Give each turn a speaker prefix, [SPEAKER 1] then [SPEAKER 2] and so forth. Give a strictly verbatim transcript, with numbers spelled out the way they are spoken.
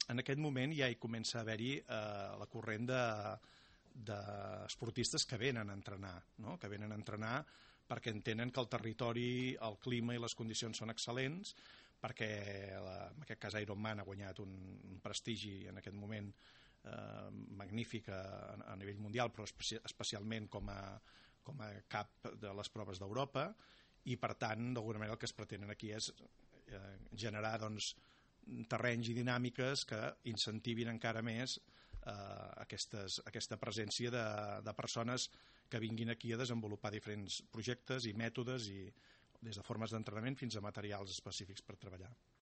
[SPEAKER 1] en aquest moment ja hi comença a haver-hi eh, la corrent de d'esportistes que venen a entrenar, no? que venen a entrenar perquè entenen que el territori, el clima i les condicions són excel·lents, perquè la, en aquest cas Ironman ha guanyat un, un prestigi en aquest moment eh, magnífic a, a nivell mundial, però especi especialment com a, com a cap de les proves d'Europa, i per tant d'alguna manera el que es pretenen aquí és eh, generar doncs, terrenys i dinàmiques que incentivin encara més eh, aquestes, aquesta presència de, de persones que vinguin aquí a desenvolupar diferents projectes i mètodes, i des de formes d'entrenament fins a materials específics per treballar.